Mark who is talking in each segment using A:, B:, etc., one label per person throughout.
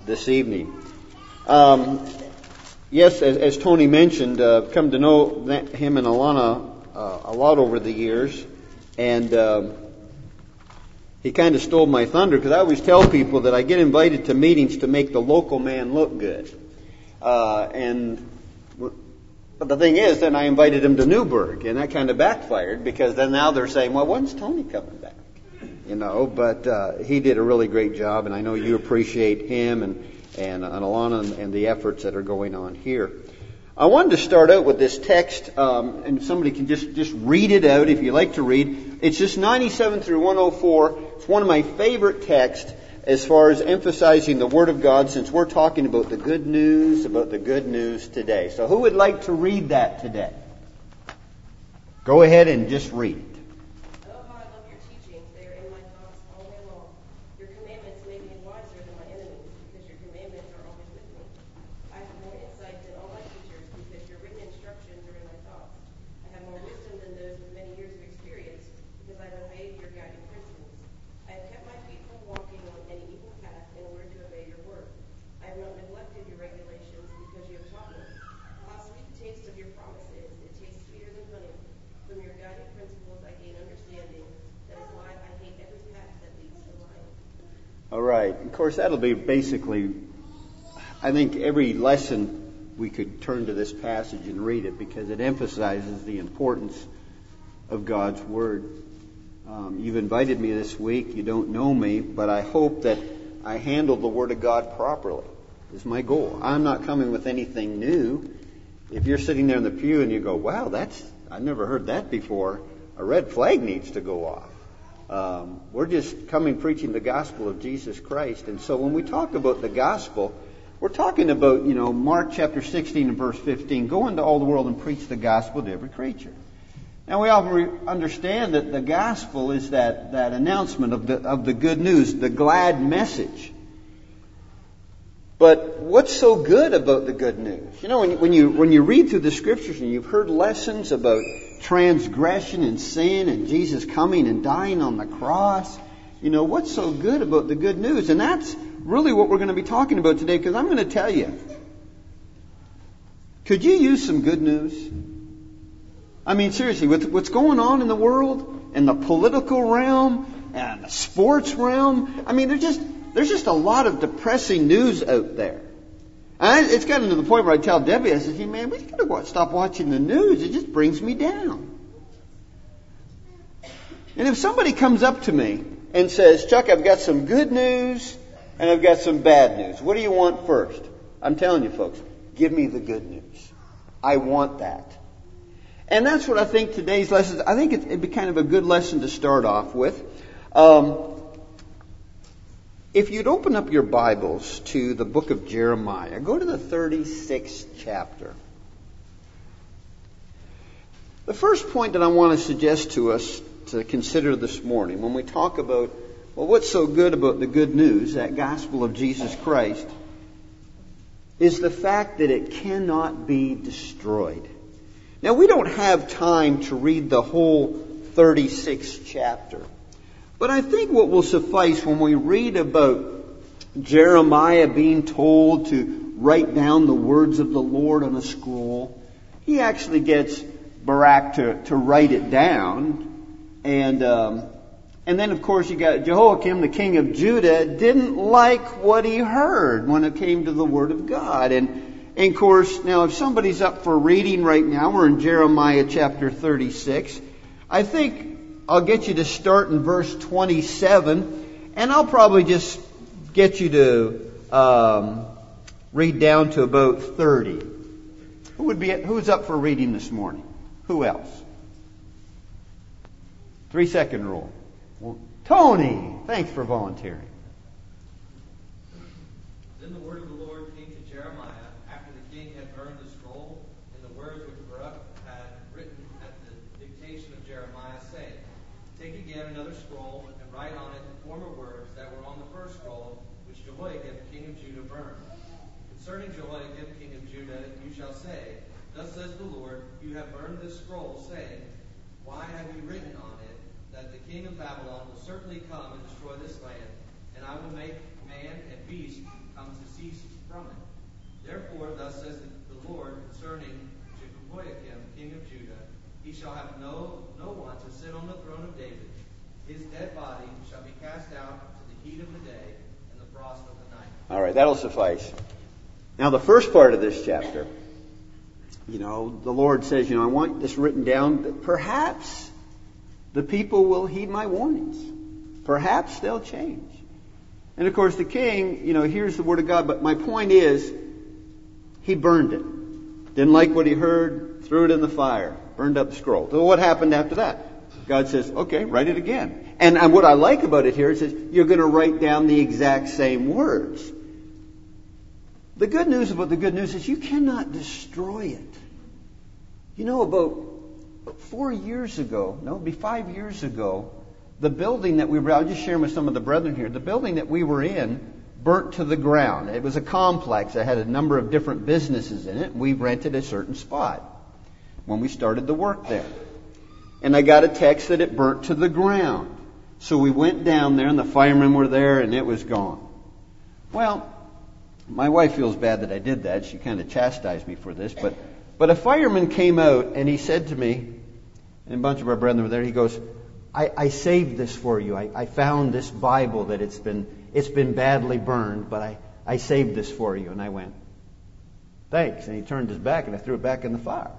A: this evening. Yes, as Tony mentioned, I've come to know him and Alana a lot over the years, and he kind of stole my thunder because I always tell people that I get invited to meetings to make the local man look good. But the thing is, then I invited him to Newburgh, and that kind of backfired because then now they're saying, well, when's Tony coming back? But he did a really great job, and I know you appreciate him and Alana and the efforts that are going on here. I wanted to start out with this text, and somebody can just read it out if you like to read. It's just 97 through 104. It's one of my favorite texts as far as emphasizing the Word of God, since we're talking about the good news today. So who would like to read that today? Go ahead and just read it. All right. Of course, that'll be basically, I think every lesson we could turn to this passage and read it because it emphasizes the importance of God's Word. You've invited me this week. You don't know me, but I hope that I handle the Word of God properly. Is my goal. I'm not coming with anything new. If you're sitting there in the pew and you go, wow, I've never heard that before, a red flag needs to go off. We're just coming preaching the gospel of Jesus Christ. And so when we talk about the gospel, we're talking about, Mark chapter 16 and verse 15, go into all the world and preach the gospel to every creature. Now we all understand that the gospel is that announcement of the good news, the glad message. But what's so good about the good news? When you read through the scriptures and you've heard lessons about transgression and sin and Jesus coming and dying on the cross, what's so good about the good news? And that's really what we're going to be talking about today, because I'm going to tell you, could you use some good news? I mean, seriously, with what's going on in the world, in the political realm, and the sports realm, I mean, there's just a lot of depressing news out there. And it's gotten to the point where I tell Debbie, I said, man, we got to stop watching the news. It just brings me down. And if somebody comes up to me and says, Chuck, I've got some good news and I've got some bad news, what do you want first? I'm telling you, folks, give me the good news. I want that. And that's what I think today's lesson, I think it'd be kind of a good lesson to start off with. If you'd open up your Bibles to the book of Jeremiah, go to the 36th chapter. The first point that I want to suggest to us to consider this morning, when we talk about, what's so good about the good news, that gospel of Jesus Christ, is the fact that it cannot be destroyed. Now, we don't have time to read the whole 36th chapter. But I think what will suffice when we read about Jeremiah being told to write down the words of the Lord on a scroll, he actually gets Barak to write it down. And then, of course, you got Jehoiakim, the king of Judah, didn't like what he heard when it came to the Word of God. And of course, now if somebody's up for reading right now, we're in Jeremiah chapter 36. I think I'll get you to start in verse 27, and I'll probably just get you to read down to about 30. Who's up for reading this morning? Who else? 3-second rule. Well, Tony, thanks for volunteering.
B: Then the word of the Lord came to Jeremiah after the king had burned the scroll and the words which Baruch had written at the dictation of Jeremiah, saying, Take again another scroll and write on it the former words that were on the first scroll, which Jehoiakim, king of Judah, burned. Concerning Jehoiakim, king of Judah, you shall say, Thus says the Lord, you have burned this scroll, saying, Why have you written on it that the king of Babylon will certainly come and destroy this land, and I will make man and beast come to cease from it. Therefore, thus says the Lord concerning Jehoiakim, king of Judah, he shall have no one to sit on the throne of David. His dead body shall be cast out to the heat of the day and the frost of the night.
A: All right, that'll suffice. Now, the first part of this chapter, the Lord says, I want this written down that perhaps the people will heed my warnings. Perhaps they'll change. And of course, the king, hears the word of God, but my point is, he burned it. Didn't like what he heard, threw it in the fire, burned up the scroll. So what happened after that? God says, okay, write it again. And what I like about it here, it says, you're going to write down the exact same words. The good news about the good news is you cannot destroy it. About 4 years ago, no, it'd be 5 years ago, the building that we were, I'll just share with some of the brethren here, the building that we were in burnt to the ground. It was a complex that had a number of different businesses in it. We rented a certain spot when we started the work there. And I got a text that it burnt to the ground. So we went down there and the firemen were there and it was gone. Well, my wife feels bad that I did that. She kind of chastised me for this. But a fireman came out and he said to me, and a bunch of our brethren were there, he goes, I saved this for you. I found this Bible that it's been badly burned, but I saved this for you. And I went, thanks. And he turned his back and I threw it back in the fire.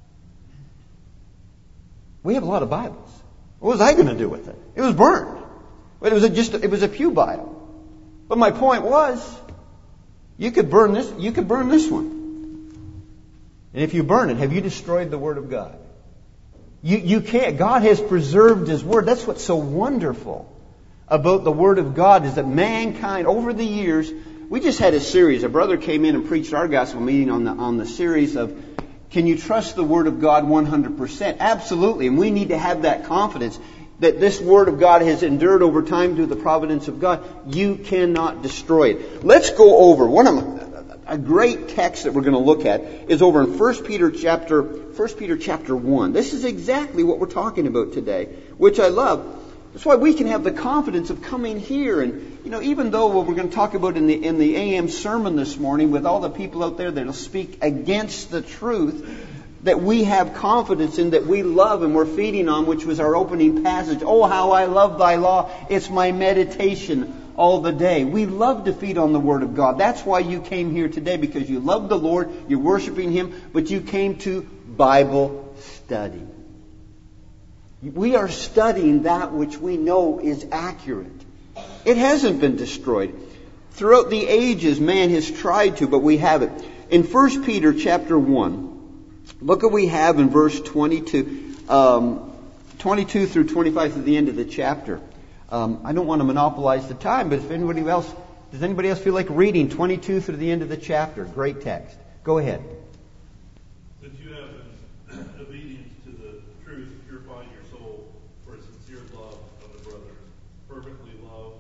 A: We have a lot of Bibles. What was I going to do with it? It was burned. But it was a pew Bible. But my point was, you could burn this one. And if you burn it, have you destroyed the Word of God? You can't. God has preserved His Word. That's what's so wonderful about the Word of God, is that mankind, over the years, we just had a series. A brother came in and preached our gospel meeting on the series of, can you trust the Word of God 100%? Absolutely. And we need to have that confidence that this Word of God has endured over time through the providence of God. You cannot destroy it. Let's go over a great text that we're going to look at is over in 1 Peter chapter 1. This is exactly what we're talking about today, which I love. That's why we can have the confidence of coming here. And, even though what we're going to talk about in the AM sermon this morning, with all the people out there that will speak against the truth, that we have confidence in, that we love and we're feeding on, which was our opening passage. Oh, how I love thy law. It's my meditation all the day. We love to feed on the Word of God. That's why you came here today, because you love the Lord, you're worshiping Him, but you came to Bible study. We are studying that which we know is accurate. It hasn't been destroyed. Throughout the ages, man has tried to, but we have it. In 1 Peter chapter 1, look what we have in verse 22. 22 through 25 to the end of the chapter. I don't want to monopolize the time, but does anybody else feel like reading 22 through the end of the chapter? Great text. Go ahead.
C: Since you have been obedient to the truth, purifying your soul for a sincere love of the brothers, fervently love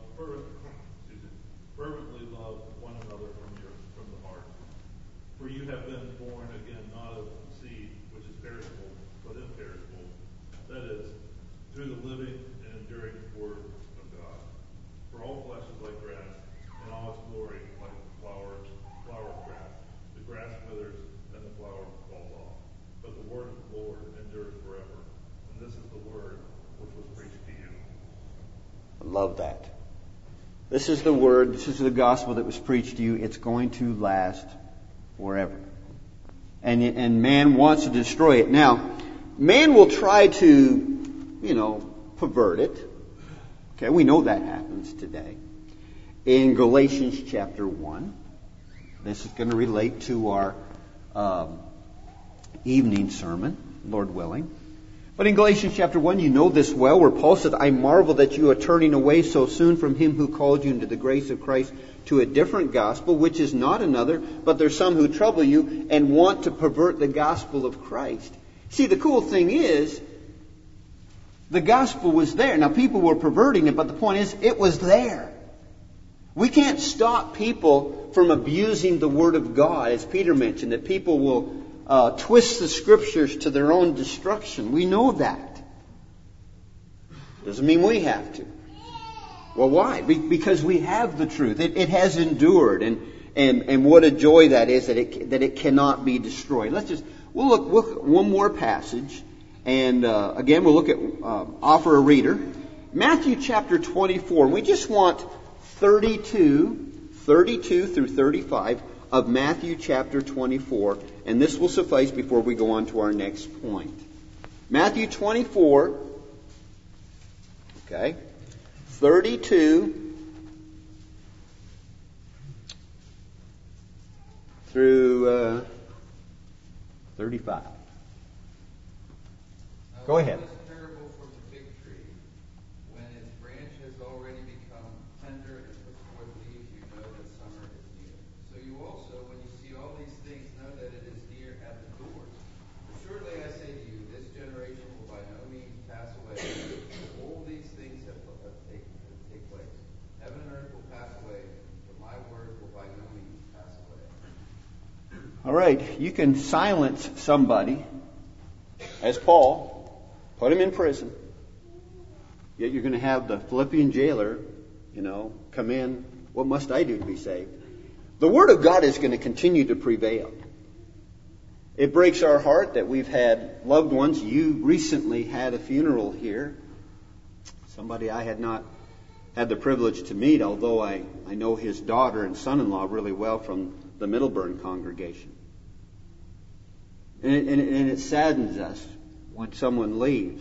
C: one another from the heart. For you have been born again, not of seed which is perishable, but imperishable. That is, through the living and enduring Word of God. For all flesh is like grass, and all its glory like flower of grass. The grass withers, and the flower falls off. But the word of the Lord endures forever. And this is the word which was preached to you.
A: I love that. This is the word, this is the gospel that was preached to you. It's going to last forever. And man wants to destroy it. Now, man will try to, pervert it. Okay, we know that happens today. In Galatians chapter 1, this is going to relate to our evening sermon, Lord willing. But in Galatians chapter 1, you know this well, where Paul said, I marvel that you are turning away so soon from Him who called you into the grace of Christ to a different gospel, which is not another, but there's some who trouble you and want to pervert the gospel of Christ. See, the cool thing is, the gospel was there. Now, people were perverting it, but the point is, it was there. We can't stop people from abusing the Word of God, as Peter mentioned, that people will twist the Scriptures to their own destruction. We know that. Doesn't mean we have to. Well, why? Because we have the truth. It has endured. And and what a joy that is that it cannot be destroyed. We'll look at one more passage, and again we'll look at offer a reader, Matthew chapter 24. We just want 32 through 35 of Matthew chapter 24, and this will suffice before we go on to our next point. Matthew 24, okay, 32 through 35. Go ahead.
D: This parable from the fig tree. When its branch has already become tender and puts forth leaves, you know that summer is near. So you also, when you see all these things, know that it is near at the doors. For surely I say to you, this generation will by no means pass away. All these things have take place. Heaven and earth will pass away, but my words will by no means pass away.
A: All right, you can silence somebody, as Paul, put him in prison. Yet you're going to have the Philippian jailer, come in. What must I do to be saved? The Word of God is going to continue to prevail. It breaks our heart that we've had loved ones. You recently had a funeral here. Somebody I had not had the privilege to meet, although I know his daughter and son-in-law really well from the Middleburn congregation. And it saddens us when someone leaves.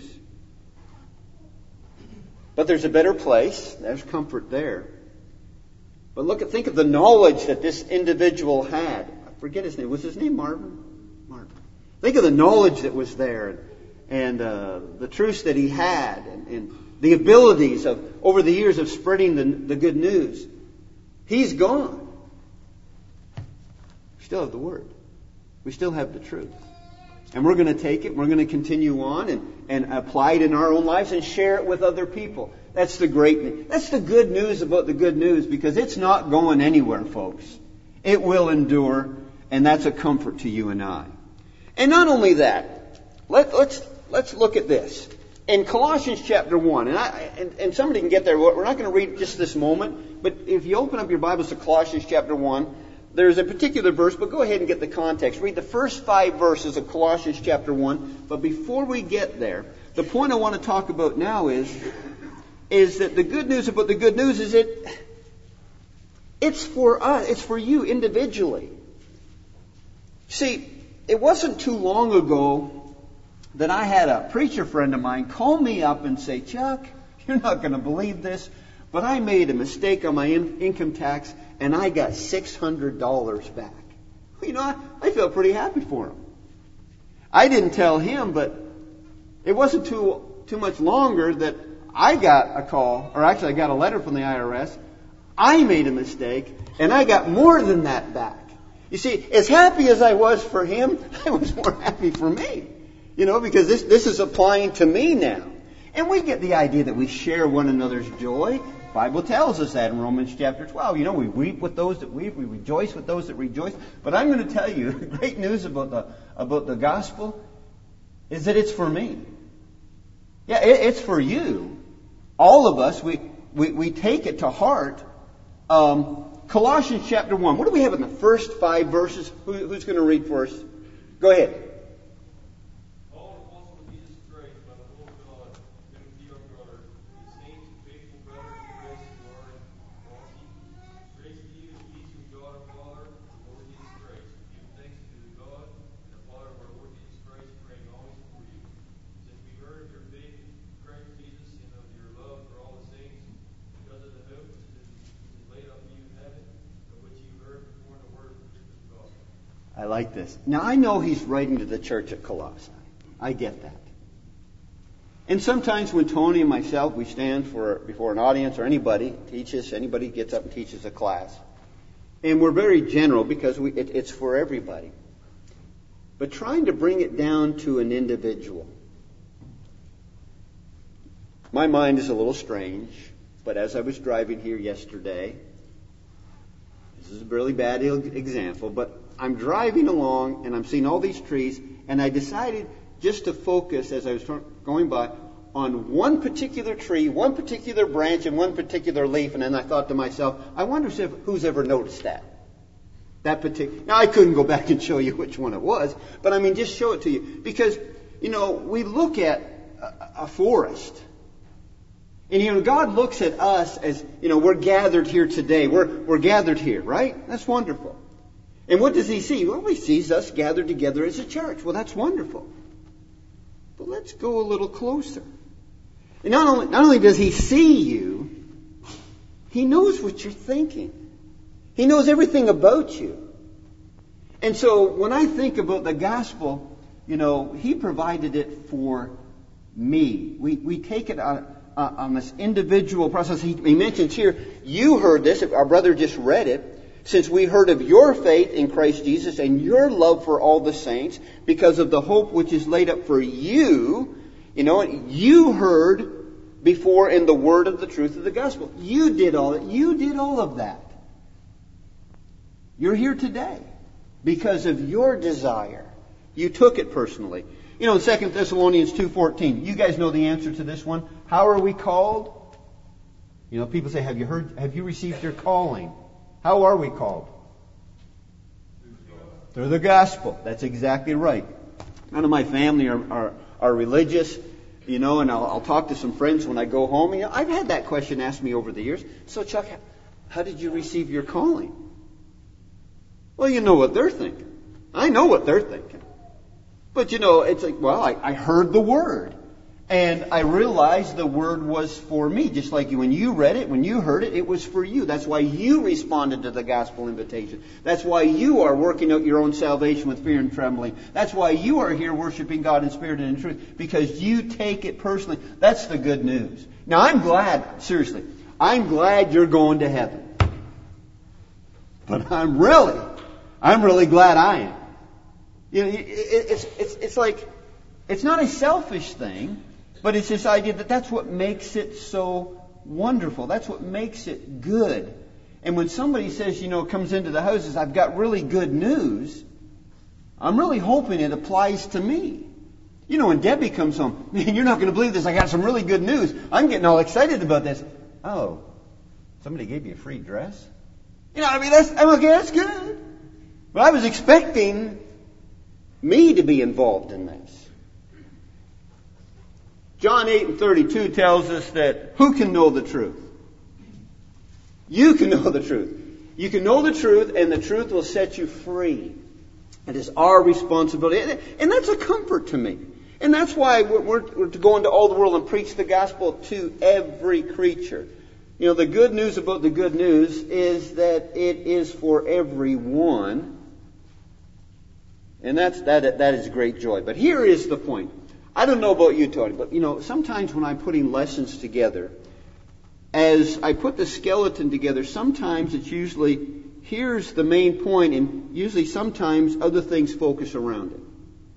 A: But there's a better place. There's comfort there. But think of the knowledge that this individual had. I forget his name. Was his name Marvin? Marvin. Think of the knowledge that was there, and the truths that he had, and the abilities of over the years of spreading the good news. He's gone. We still have the Word. We still have the truth. And we're going to take it, we're going to continue on and apply it in our own lives and share it with other people. That's the great news. That's the good news about the good news, because it's not going anywhere, folks. It will endure, and that's a comfort to you and I. And not only that, let's look at this. In Colossians chapter 1, and somebody can get there, we're not going to read just this moment, but if you open up your Bibles to Colossians chapter 1, there's a particular verse, but go ahead and get the context. Read the first 5 verses of Colossians chapter 1. But before we get there, the point I want to talk about now is that the good news about the good news is it's for us. It's for you individually. See, it wasn't too long ago that I had a preacher friend of mine call me up and say, "Chuck, you're not going to believe this, but I made a mistake on my income tax, and I got $600 back." I feel pretty happy for him. I didn't tell him, but it wasn't too much longer that I got a call, or actually I got a letter from the IRS. I made a mistake, and I got more than that back. You see, as happy as I was for him, I was more happy for me. Because this is applying to me now. And we get the idea that we share one another's joy. The Bible tells us that in Romans chapter 12. We weep with those that weep, we rejoice with those that rejoice. But I'm going to tell you, the great news about the gospel is that it's for me. Yeah, it's for you. All of us, we take it to heart. Colossians chapter 1. What do we have in the first 5 verses? Who's going to read for us? Go ahead. I like this. Now, I know he's writing to the church at Colossae. I get that. And sometimes when Tony and myself, we stand before an audience, or anybody gets up and teaches a class, and we're very general because it's for everybody. But trying to bring it down to an individual. My mind is a little strange, but as I was driving here yesterday, this is a really bad example, but I'm driving along and I'm seeing all these trees, and I decided just to focus as I was going by on one particular tree, one particular branch, and one particular leaf. And then I thought to myself, I wonder who's ever noticed that. That particular. Now, I couldn't go back and show you which one it was, but I mean, just show it to you. Because, we look at a forest. And, God looks at us as, we're gathered here today. We're gathered here, right? That's wonderful. And what does He see? Well, He sees us gathered together as a church. Well, that's wonderful. But let's go a little closer. And not only does He see you, He knows what you're thinking. He knows everything about you. And so when I think about the gospel, He provided it for me. We take it on this individual process. He mentions here, you heard this, our brother just read it, since we heard of your faith in Christ Jesus and your love for all the saints, because of the hope which is laid up for you, you heard before in the word of the truth of the gospel. You did all of that. You're here today because of your desire. You took it personally. In 2 Thessalonians 2:14, you guys know the answer to this one. How are we called? People say, have you received your calling? How are we called? Through the gospel. That's exactly right. None of my family are religious, and I'll talk to some friends when I go home. I've had that question asked me over the years. So, Chuck, how did you receive your calling? Well, you know what they're thinking. I know what they're thinking. But, it's like, well, I heard the word. And I realized the word was for me. Just like when you read it, when you heard it, it was for you. That's why you responded to the gospel invitation. That's why you are working out your own salvation with fear and trembling. That's why you are here worshiping God in spirit and in truth. Because you take it personally. That's the good news. Now, I'm glad you're going to heaven. But I'm really glad I am. It's like, it's not a selfish thing, but it's this idea that that's what makes it so wonderful. That's what makes it good. And when somebody says, comes into the house, says, I've got really good news, I'm really hoping it applies to me. When Debbie comes home, man, you're not going to believe this, I got some really good news. I'm getting all excited about this. Oh, somebody gave you a free dress? That's good. But I was expecting me to be involved in this. John 8:32 tells us that who can know the truth? You can know the truth. You can know the truth, and the truth will set you free. It is our responsibility. And that's a comfort to me. And that's why we're to go into all the world and preach the gospel to every creature. The good news about the good news is that it is for everyone. And that is great joy. But here is the point. I don't know about you, Tony, but sometimes when I'm putting lessons together, as I put the skeleton together, sometimes it's usually, here's the main point, and usually sometimes other things focus around it.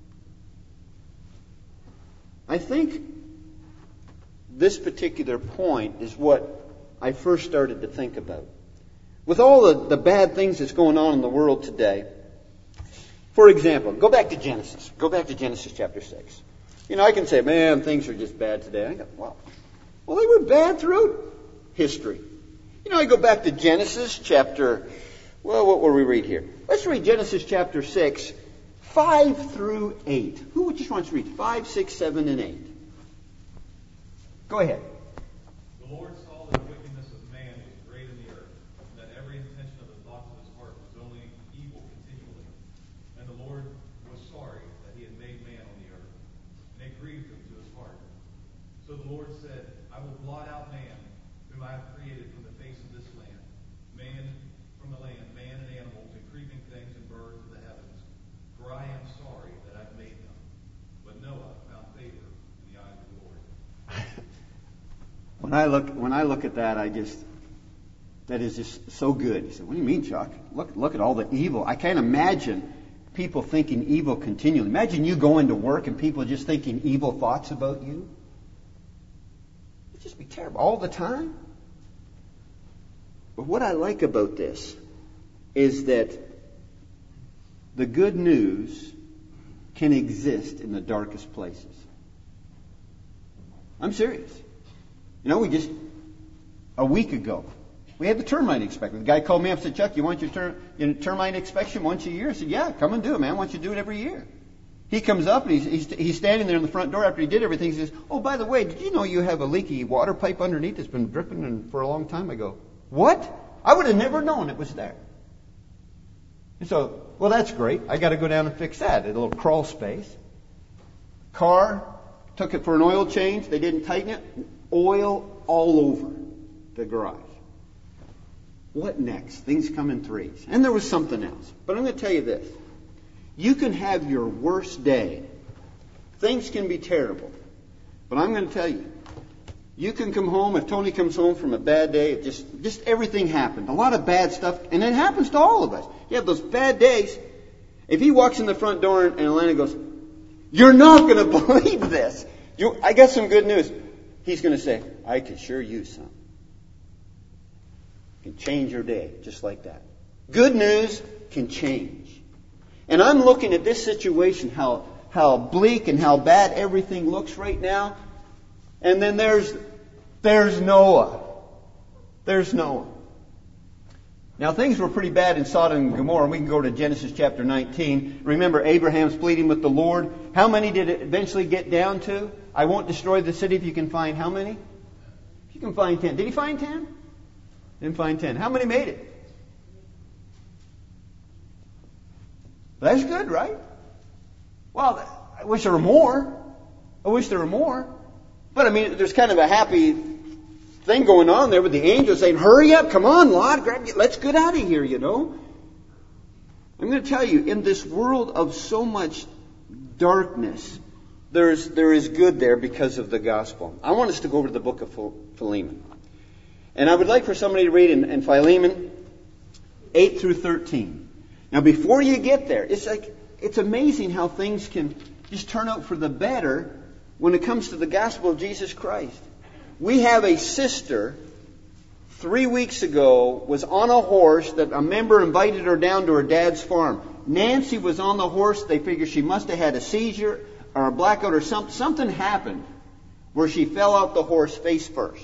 A: I think this particular point is what I first started to think about. With all the bad things that's going on in the world today, for example, go back to Genesis. Go back to Genesis chapter 6. I can say, man, things are just bad today. I go, well, they were bad throughout history. I go back to Genesis chapter, what will we read here? Let's read Genesis chapter 6, 5 through 8. Who just wants to read 5, 6, 7, and 8? Go ahead.
C: The Lord saw that the wickedness of man was great in the earth, and that every intention of the thoughts of his heart was only evil continually. And the Lord was sorry that he had made man on the earth, and it grieved him to his heart. So the Lord said, I will blot out man, whom I have created from the face of this land, man and animals, and creeping things and birds of the heavens. For I am sorry that I've made them. But Noah found favor in the eyes of the Lord.
A: When I look at that, that is just so good. You say, what do you mean, Chuck? Look at all the evil. I can't imagine people thinking evil continually. Imagine you going to work and people just thinking evil thoughts about you. It'd just be terrible all the time. But what I like about this is that the good news can exist in the darkest places. I'm serious. A week ago, We had the termite inspection. The guy called me up and said, Chuck, you want your termite inspection once a year? I said, yeah, come and do it, man. Why don't you do it every year? He comes up and he's standing there in the front door after he did everything. He says, oh, by the way, did you know you have a leaky water pipe underneath that's been dripping for a long time? I go, what? I would have never known it was there. And so, well, that's great. I got to go down and fix that. A little crawl space. Car, took it for an oil change. They didn't tighten it. Oil all over the garage. What next? Things come in threes. And there was something else. But I'm going to tell you this. You can have your worst day. Things can be terrible. But I'm going to tell you, you can come home, if Tony comes home from a bad day, just everything happened. A lot of bad stuff, and it happens to all of us. You have those bad days. If he walks in the front door and Elena goes, you're not going to believe this. I got some good news. He's going to say, I could sure use some. Can change your day just like that. Good news can change. And I'm looking at this situation, how bleak and how bad everything looks right now. And then there's Noah. There's Noah. Now things were pretty bad in Sodom and Gomorrah. We can go to Genesis chapter 19. Remember Abraham's pleading with the Lord. How many did it eventually get down to? I won't destroy the city if you can find how many? If you can find 10. Did he find 10? Didn't find 10. How many made it? That's good, right? Well, I wish there were more. But I mean, there's kind of a happy thing going on there with the angels saying, hurry up, come on, Lot, let's get out of here, you know. I'm going to tell you, in this world of so much darkness, there is good there because of the gospel. I want us to go over to the book of Philemon. And I would like for somebody to read in Philemon 8 through 13. Now, before you get there, it's amazing how things can just turn out for the better when it comes to the gospel of Jesus Christ. We have a sister, 3 weeks ago, was on a horse that a member invited her down to her dad's farm. Nancy was on the horse. They figured she must have had a seizure or a blackout or something. Something happened where she fell out the horse face first.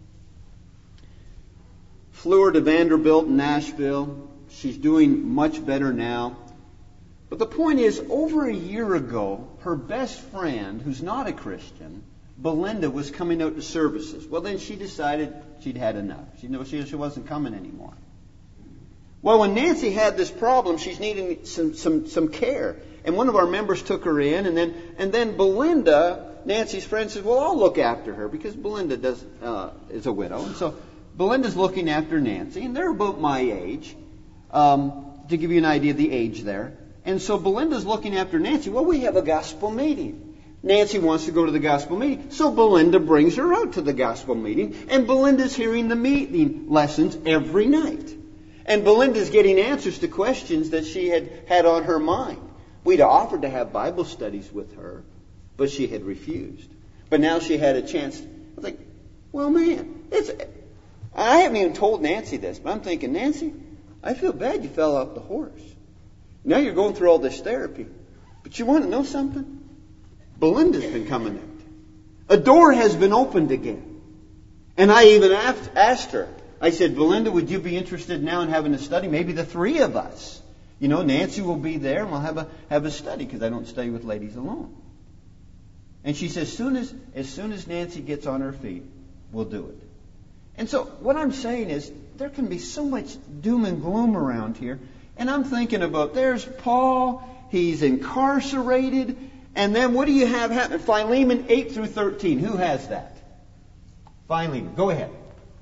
A: Flew her to Vanderbilt in Nashville. She's doing much better now. But the point is, over a year ago, her best friend, who's not a Christian, Belinda, was coming out to services. Well, then she decided she'd had enough. She wasn't coming anymore. Well, when Nancy had this problem, she's needing some care. And one of our members took her in, and then Belinda, Nancy's friend, said, well, I'll look after her, because Belinda is a widow. And so Belinda's looking after Nancy, and they're about my age, to give you an idea of the age there. And so Belinda's looking after Nancy. Well, we have a gospel meeting. Nancy wants to go to the gospel meeting. So Belinda brings her out to the gospel meeting. And Belinda's hearing the meeting lessons every night. And Belinda's getting answers to questions that she had on her mind. We'd offered to have Bible studies with her, but she had refused. But now she had a chance. I was like, well, man, I haven't even told Nancy this, but I'm thinking, Nancy, I feel bad you fell off the horse. Now you're going through all this therapy. But you want to know something? Belinda's been coming out. A door has been opened again. And I even asked her. I said, Belinda, would you be interested now in having a study? Maybe the three of us. You know, Nancy will be there and we'll have a study, because I don't study with ladies alone. And she says, as soon as Nancy gets on her feet, we'll do it. And so what I'm saying is, there can be so much doom and gloom around here. And I'm thinking about, there's Paul, he's incarcerated, and then what do you have happen? Philemon 8 through 13. Who has that? Philemon, go ahead.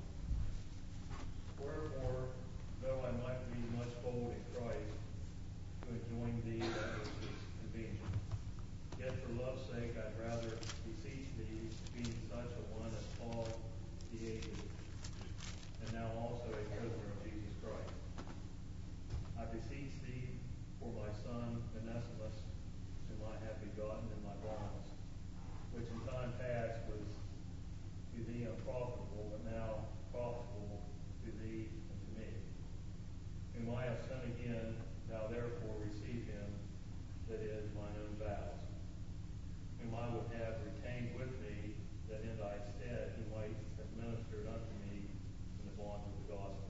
E: Wherefore, though I might be much bold in Christ, to enjoin thee that which is convenient. Yet for love's sake I'd rather beseech thee, being such a one as Paul the aged, and now also a prisoner of Jesus Christ. I beseech thee for my son Onesimus, whom I have begotten in my bonds, which in time past was to thee unprofitable, but now profitable to thee and to me. Whom I have sent again, thou therefore receive him, that is mine own vows. Whom I would have retained with me, that in thy stead he might have ministered unto me in the bonds of the gospel.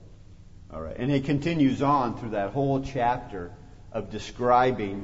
A: And he continues on through that whole chapter of describing,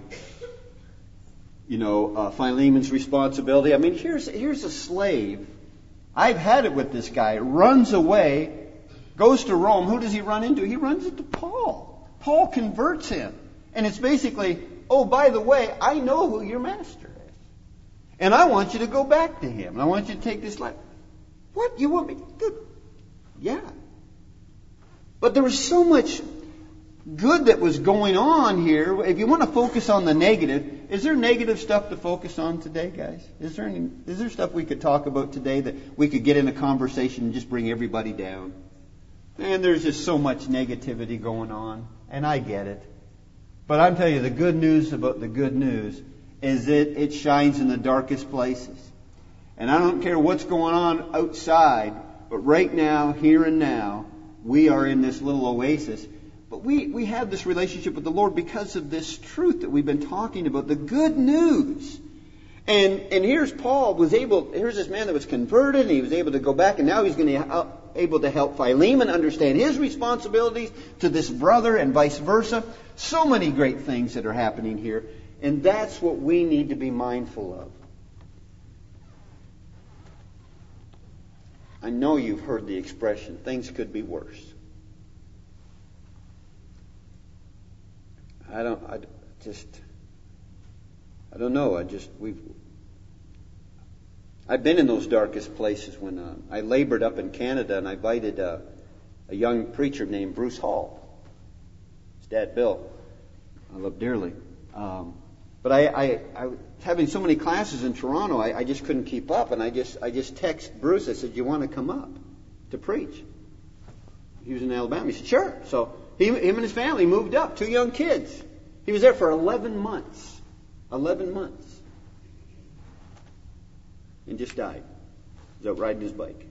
A: Philemon's responsibility. I mean, here's a slave. I've had it with this guy. Runs away, goes to Rome. Who does he run into? He runs into Paul. Paul converts him. And it's basically, oh, by the way, I know who your master is. And I want you to go back to him. And I want you to take this life. What? You want me? Good. Yeah. But there was so much good that was going on here. If you want to focus on the negative, is there negative stuff to focus on today, guys? Is there stuff we could talk about today that we could get in a conversation and just bring everybody down? And there's just so much negativity going on, and I get it. But I'm telling you, the good news about the good news is it shines in the darkest places. And I don't care what's going on outside, but right now, here and now, we are in this little oasis. But we have this relationship with the Lord because of this truth that we've been talking about, the good news. And here's Paul here's this man that was converted, and he was able to go back, and now he's going to able to help Philemon understand his responsibilities to this brother and vice versa. So many great things that are happening here. And that's what we need to be mindful of. I know you've heard the expression, things could be worse. I don't know. I've been in those darkest places when I labored up in Canada, and I invited a young preacher named Bruce Hall. His dad, Bill, I love dearly. But I was having so many classes in Toronto, I just couldn't keep up, and I just text Bruce. I said, "You want to come up to preach?" He was in Alabama. He said, "Sure." So him and his family moved up, 2 young kids. He was there for 11 months. 11 months. And just died. He was out riding his bike.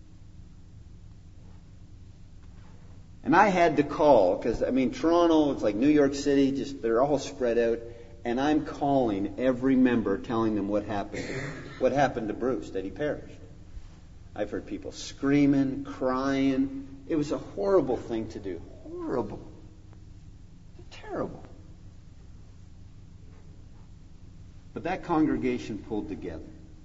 A: And I had to call, because, Toronto, it's like New York City, they're all spread out. And I'm calling every member, telling them what happened. What happened to Bruce, that he perished. I've heard people screaming, crying. It was a horrible thing to do. Horrible. Terrible. But that congregation pulled together.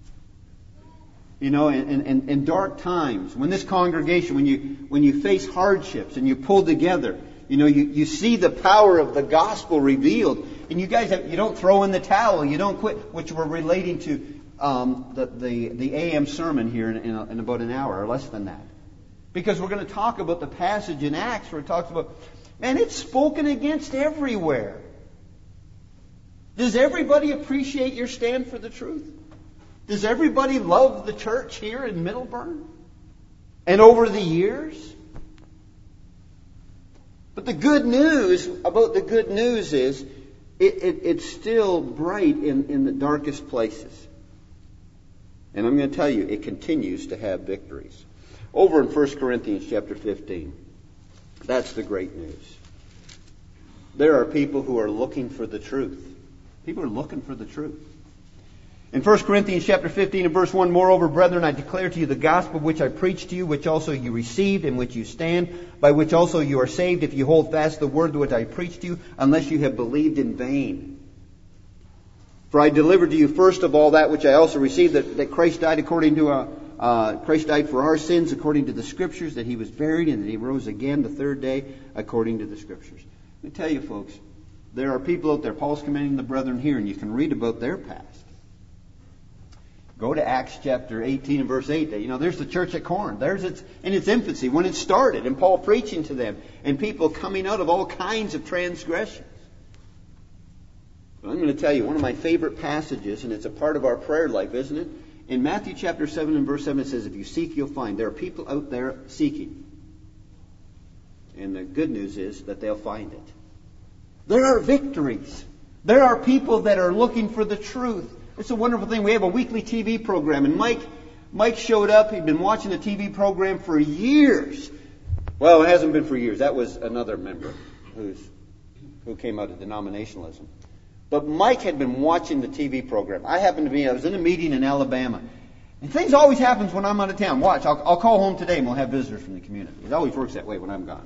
A: In dark times, when this congregation, when you face hardships and you pull together, you see the power of the gospel revealed. And you guys, you don't throw in the towel, you don't quit, which we're relating to the AM sermon here in about an hour or less than that. Because we're going to talk about the passage in Acts where it talks about, man, it's spoken against everywhere. Does everybody appreciate your stand for the truth? Does everybody love the church here in Middleburn? And over the years? But the good news about the good news is it's still bright in the darkest places. And I'm going to tell you, it continues to have victories. Over in 1 Corinthians chapter 15, that's the great news. There are people who are looking for the truth. People are looking for the truth. In 1 Corinthians chapter 15 and verse 1, "Moreover, brethren, I declare to you the gospel which I preached to you, which also you received, in which you stand, by which also you are saved, if you hold fast the word which I preached to you, unless you have believed in vain. For I delivered to you first of all that which I also received, that Christ died Christ died for our sins according to the Scriptures, that He was buried, and that He rose again the third day according to the Scriptures." Let me tell you, folks, there are people out there. Paul's commending the brethren here, and you can read about their past. Go to Acts chapter 18 and verse 8. There's the church at Corinth. There's in its infancy, when it started, and Paul preaching to them, and people coming out of all kinds of transgressions. But I'm going to tell you, one of my favorite passages, and it's a part of our prayer life, isn't it? In Matthew chapter 7 and verse 7, it says, "If you seek, you'll find." There are people out there seeking. And the good news is that they'll find it. There are victories. There are people that are looking for the truth. It's a wonderful thing. We have a weekly TV program, and Mike showed up. He'd been watching the TV program for years. Well, it hasn't been for years. That was another member who came out of denominationalism. But Mike had been watching the TV program. I was in a meeting in Alabama. And things always happen when I'm out of town. Watch, I'll call home today and we'll have visitors from the community. It always works that way when I'm gone.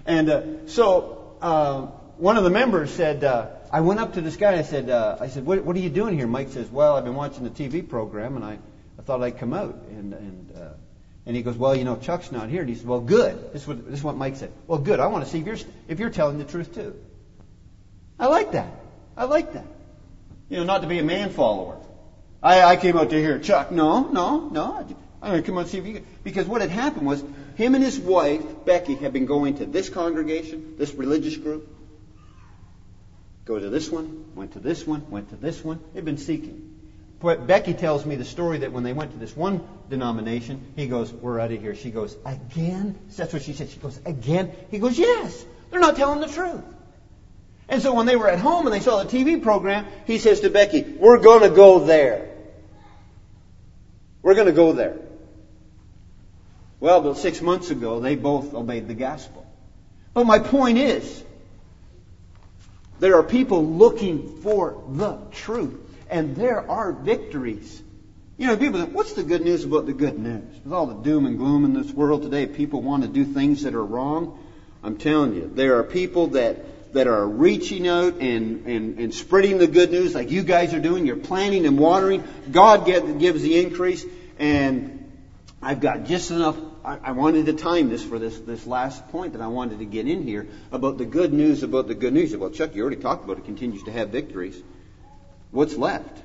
A: And so one of the members said, I went up to this guy and I said, what are you doing here? Mike says, well, I've been watching the TV program and I thought I'd come out. And he goes, well, you know, Chuck's not here. And he said, well, good. This is what Mike said. Well, good. I want to see if you're telling the truth too. I like that. You know, not to be a man follower. I came out to hear Chuck. No. I'm going to come out and see if you can. Because what had happened was him and his wife, Becky, had been going to this congregation, this religious group. Go to this one, went to this one, went to this one. They've been seeking. But Becky tells me the story that when they went to this one denomination, he goes, we're out of here. She goes, again? That's what she said. She goes, again? He goes, yes. They're not telling the truth. And so when they were at home and they saw the TV program, he says to Becky, we're going to go there. We're going to go there. Well, about 6 months ago, they both obeyed the gospel. But my point is, there are people looking for the truth. And there are victories. You know, people think, what's the good news about the good news? With all the doom and gloom in this world today, people want to do things that are wrong. I'm telling you, there are people that are reaching out and spreading the good news like you guys are doing. You're planting and watering. God gives the increase. And I've got just enough. I wanted to time this for this last point that I wanted to get in here about the good news about the good news. Well, Chuck, you already talked about it. Continues to have victories. What's left?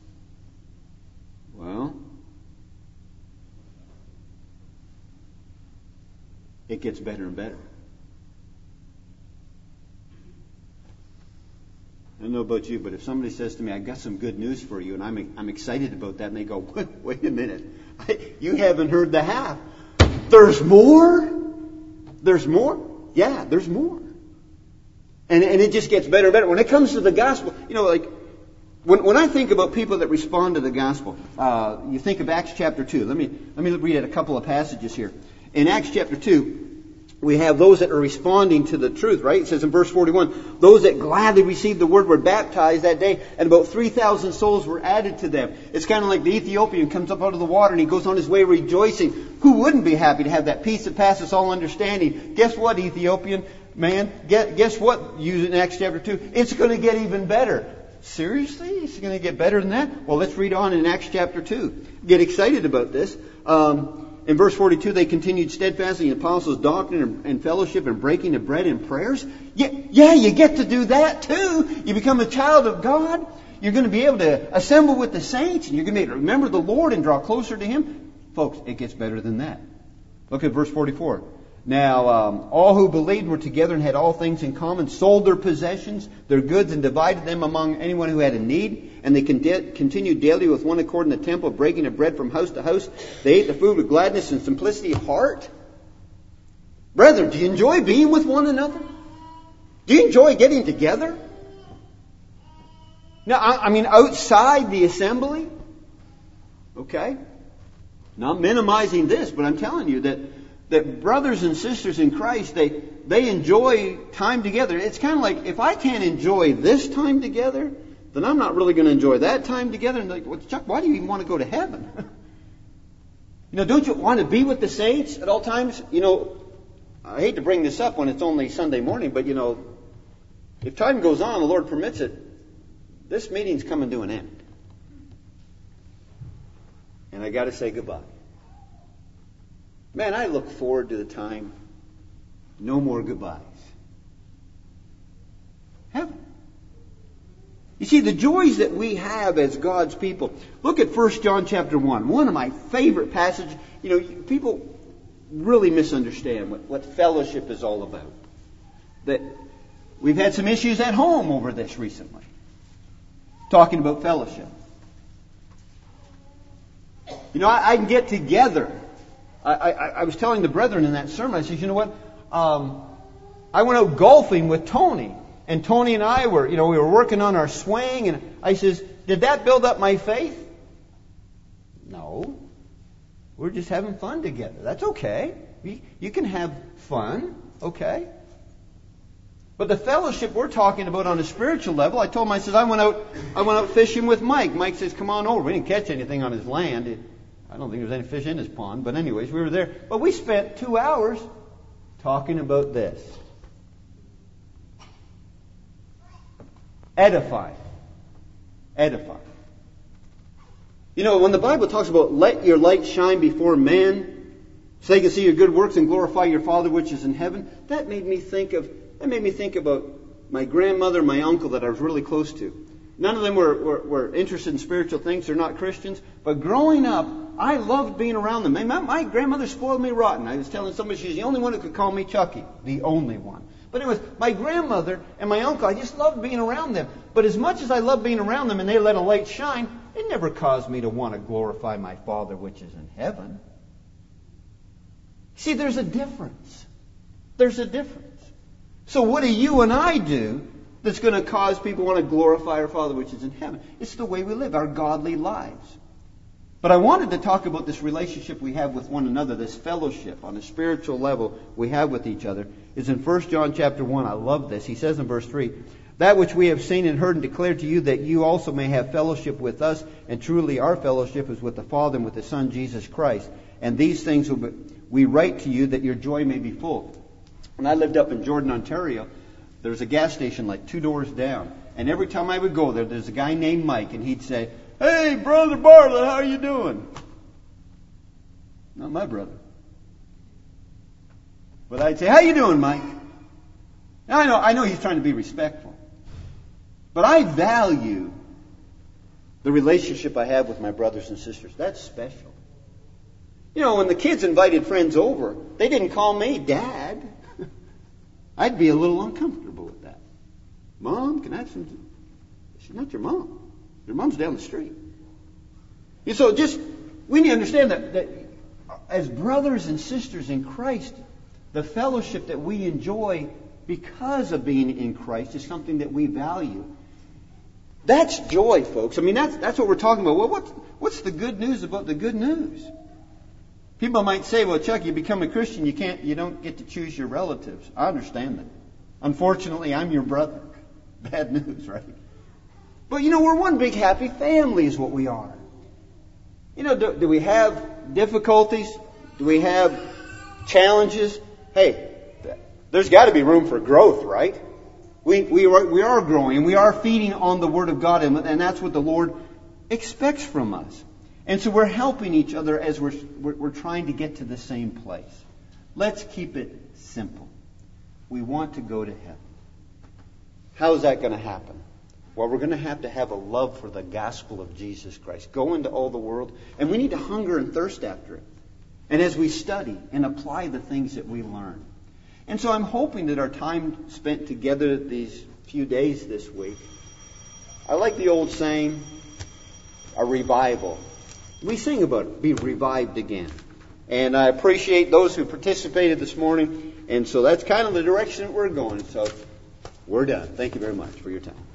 A: Well, it gets better and better. I don't know about you, but if somebody says to me, I've got some good news for you, and I'm excited about that, and they go, wait a minute, you haven't heard the half. There's more? There's more? Yeah, there's more. And it just gets better and better. When it comes to the gospel, you know, like, when I think about people that respond to the gospel, you think of Acts chapter 2. Let me read a couple of passages here. In Acts chapter 2, we have those that are responding to the truth, right? It says in verse 41, those that gladly received the word were baptized that day, and about 3,000 souls were added to them. It's kind of like the Ethiopian comes up out of the water and he goes on his way rejoicing. Who wouldn't be happy to have that peace that passes all understanding? Guess what, Ethiopian man? Guess what? In Acts chapter 2, it's going to get even better. Seriously? It's going to get better than that? Well, let's read on in Acts chapter 2. Get excited about this. In verse 42, they continued steadfastly in the apostles' doctrine and fellowship and breaking of bread and prayers. Yeah, you get to do that too. You become a child of God. You're going to be able to assemble with the saints, and you're going to be able to remember the Lord and draw closer to Him. Folks, it gets better than that. Look at verse 44. Now, all who believed were together and had all things in common, sold their possessions, their goods, and divided them among anyone who had a need. And they continued daily with one accord in the temple, breaking of bread from house to house. They ate the food with gladness and simplicity of heart. Brethren, do you enjoy being with one another? Do you enjoy getting together? Now, I mean, outside the assembly? Okay? Not minimizing this, but I'm telling you that brothers and sisters in Christ, they enjoy time together. It's kind of like, if I can't enjoy this time together, then I'm not really going to enjoy that time together. And like, well, Chuck, why do you even want to go to heaven? You know, don't you want to be with the saints at all times? You know, I hate to bring this up when it's only Sunday morning, but you know, if time goes on, the Lord permits it, this meeting's coming to an end. And I got to say goodbye. Man, I look forward to the time. No more goodbyes. Heaven. You see, the joys that we have as God's people. Look at 1 John chapter 1. One of my favorite passages. You know, people really misunderstand what fellowship is all about. That we've had some issues at home over this recently. Talking about fellowship. You know, I can get together. I was telling the brethren in that sermon, I said, you know what? I went out golfing with Tony. And Tony and I were, we were working on our swing. And I says, did that build up my faith? No. We're just having fun together. That's okay. You can have fun. Okay. But the fellowship we're talking about on a spiritual level, I told him, I said, I went out fishing with Mike. Mike says, come on over. We didn't catch anything on his land. I don't think there was any fish in his pond. But anyways, we were there. But we spent 2 hours talking about this. Edify. Edify. You know, when the Bible talks about let your light shine before men, so they can see your good works and glorify your Father which is in heaven, that made me think about my grandmother and my uncle that I was really close to. None of them were interested in spiritual things. They're not Christians. But growing up, I loved being around them. My grandmother spoiled me rotten. I was telling somebody she's the only one who could call me Chucky. The only one. But it was my grandmother and my uncle. I just loved being around them. But as much as I loved being around them and they let a light shine, it never caused me to want to glorify my Father which is in heaven. See, there's a difference. There's a difference. So what do you and I do that's going to cause people to want to glorify our Father which is in heaven? It's the way we live, our godly lives. But I wanted to talk about this relationship we have with one another, this fellowship on a spiritual level we have with each other. It's in 1 John chapter 1. I love this. He says in verse 3, that which we have seen and heard and declared to you, that you also may have fellowship with us, and truly our fellowship is with the Father and with the Son Jesus Christ. And these things we write to you that your joy may be full. When I lived up in Jordan, Ontario, there was a gas station like 2 doors down. And every time I would go there, there's a guy named Mike, and he'd say, "Hey, Brother Bartlett, how are you doing?" Not my brother. But I'd say, "How you doing, Mike?" Now, I know he's trying to be respectful. But I value the relationship I have with my brothers and sisters. That's special. You know, when the kids invited friends over, they didn't call me Dad. I'd be a little uncomfortable with that. "Mom, can I have some..." She's not your mom. Your mom's down the street. And so we need to understand that as brothers and sisters in Christ, the fellowship that we enjoy because of being in Christ is something that we value. That's joy, folks. I mean, that's what we're talking about. Well, what's the good news about the good news? People might say, "Well, Chuck, you become a Christian, you don't get to choose your relatives." I understand that. Unfortunately, I'm your brother. Bad news, right? But we're one big happy family is what we are. Do we have difficulties? Do we have challenges? Hey, there's got to be room for growth, right? We are growing and we are feeding on the Word of God, and that's what the Lord expects from us. And so we're helping each other as we're trying to get to the same place. Let's keep it simple. We want to go to heaven. How is that going to happen? Well, we're going to have a love for the gospel of Jesus Christ. Go into all the world, and we need to hunger and thirst after it. And as we study and apply the things that we learn. And so I'm hoping that our time spent together these few days this week, I like the old saying, a revival. We sing about it, be revived again. And I appreciate those who participated this morning. And so that's kind of the direction that we're going. So we're done. Thank you very much for your time.